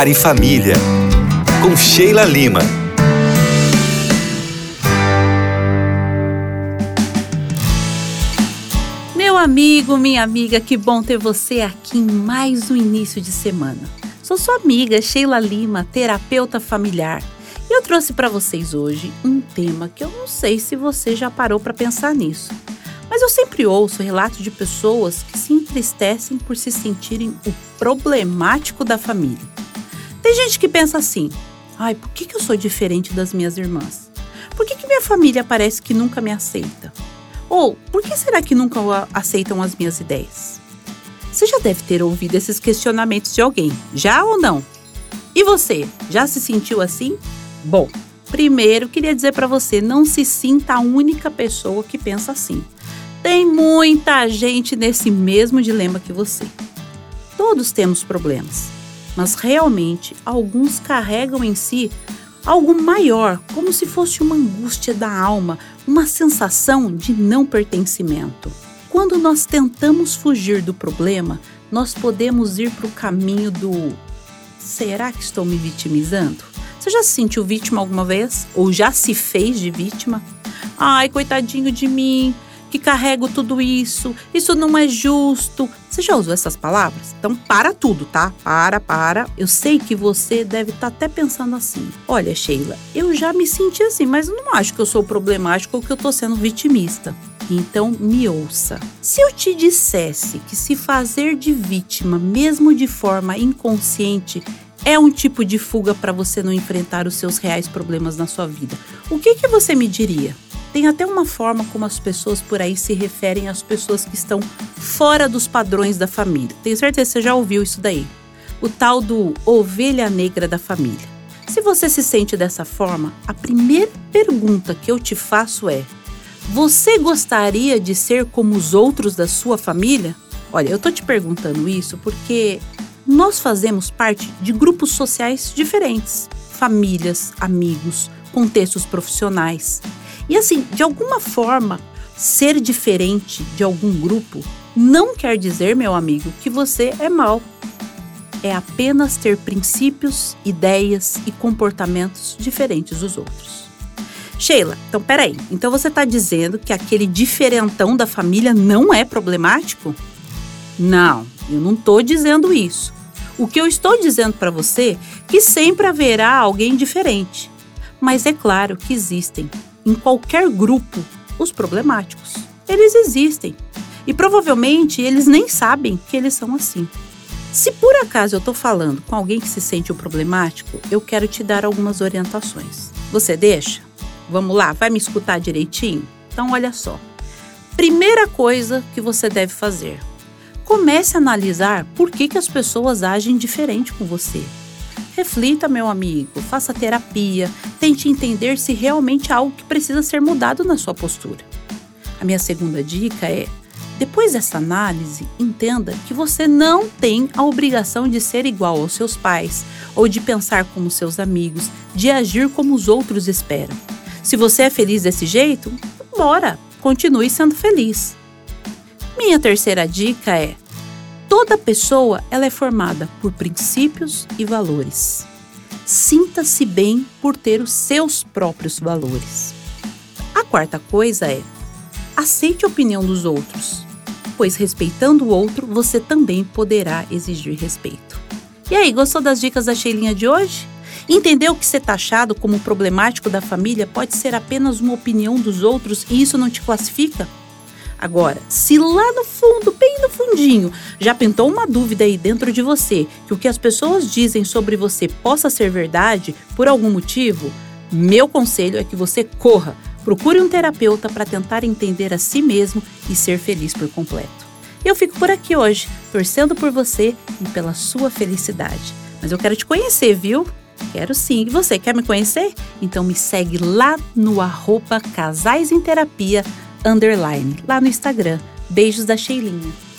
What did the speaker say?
Lar e Família, com Sheila Lima. Meu amigo, minha amiga, que bom ter você aqui em mais um início de semana. Sou sua amiga Sheila Lima, terapeuta familiar. E eu trouxe para vocês hoje um tema que eu não sei se você já parou para pensar nisso. Mas eu sempre ouço relatos de pessoas que se entristecem por se sentirem o problemático da família. Tem gente que pensa assim: ai, por que eu sou diferente das minhas irmãs? Por que minha família parece que nunca me aceita? Ou, por que será que nunca aceitam as minhas ideias? Você já deve ter ouvido esses questionamentos de alguém, já ou não? E você, já se sentiu assim? Bom, primeiro queria dizer para você, não se sinta a única pessoa que pensa assim. Tem muita gente nesse mesmo dilema que você. Todos temos problemas, mas realmente alguns carregam em si algo maior, como se fosse uma angústia da alma, uma sensação de não pertencimento. Quando nós tentamos fugir do problema, nós podemos ir para o caminho do será que estou me vitimizando? Você já se sentiu vítima alguma vez? Ou já se fez de vítima? Ai, coitadinho de mim, que carrego tudo isso não é justo. Você já usou essas palavras? Então para tudo, tá? Para. Eu sei que você deve estar até pensando assim: olha, Sheila, eu já me senti assim, mas eu não acho que eu sou problemático ou que eu tô sendo vitimista. Então me ouça. Se eu te dissesse que se fazer de vítima, mesmo de forma inconsciente, é um tipo de fuga para você não enfrentar os seus reais problemas na sua vida, o que você me diria? Tem até uma forma como as pessoas por aí se referem às pessoas que estão fora dos padrões da família. Tenho certeza que você já ouviu isso daí. O tal do ovelha negra da família. Se você se sente dessa forma, a primeira pergunta que eu te faço é: você gostaria de ser como os outros da sua família? Olha, eu tô te perguntando isso porque nós fazemos parte de grupos sociais diferentes. Famílias, amigos, contextos profissionais. E assim, de alguma forma, ser diferente de algum grupo não quer dizer, meu amigo, que você é mau. É apenas ter princípios, ideias e comportamentos diferentes dos outros. Sheila, então peraí. Então você está dizendo que aquele diferentão da família não é problemático? Não, eu não estou dizendo isso. O que eu estou dizendo para você é que sempre haverá alguém diferente. Mas é claro que existem, em qualquer grupo, os problemáticos. Eles existem. E provavelmente eles nem sabem que eles são assim. Se por acaso eu estou falando com alguém que se sente o problemático, eu quero te dar algumas orientações. Você deixa? Vamos lá, vai me escutar direitinho? Então olha só. Primeira coisa que você deve fazer: comece a analisar por que as pessoas agem diferente com você. Reflita, meu amigo, faça terapia, tente entender se realmente há algo que precisa ser mudado na sua postura. A minha segunda dica é: depois dessa análise, entenda que você não tem a obrigação de ser igual aos seus pais, ou de pensar como seus amigos, de agir como os outros esperam. Se você é feliz desse jeito, bora, continue sendo feliz. Minha terceira dica é: toda pessoa ela é formada por princípios e valores. Sinta-se bem por ter os seus próprios valores. A quarta coisa é: aceite a opinião dos outros, pois respeitando o outro, você também poderá exigir respeito. E aí, gostou das dicas da Sheilinha de hoje? Entendeu que ser taxado como problemático da família pode ser apenas uma opinião dos outros e isso não te classifica? Agora, se lá no fundo, bem no fundinho, já pintou uma dúvida aí dentro de você que o que as pessoas dizem sobre você possa ser verdade por algum motivo, meu conselho é que você corra, procure um terapeuta para tentar entender a si mesmo e ser feliz por completo. Eu fico por aqui hoje, torcendo por você e pela sua felicidade. Mas eu quero te conhecer, viu? Quero sim. E você quer me conhecer? Então me segue lá no @casaisemterapia_, lá no Instagram. Beijos da Sheilinha.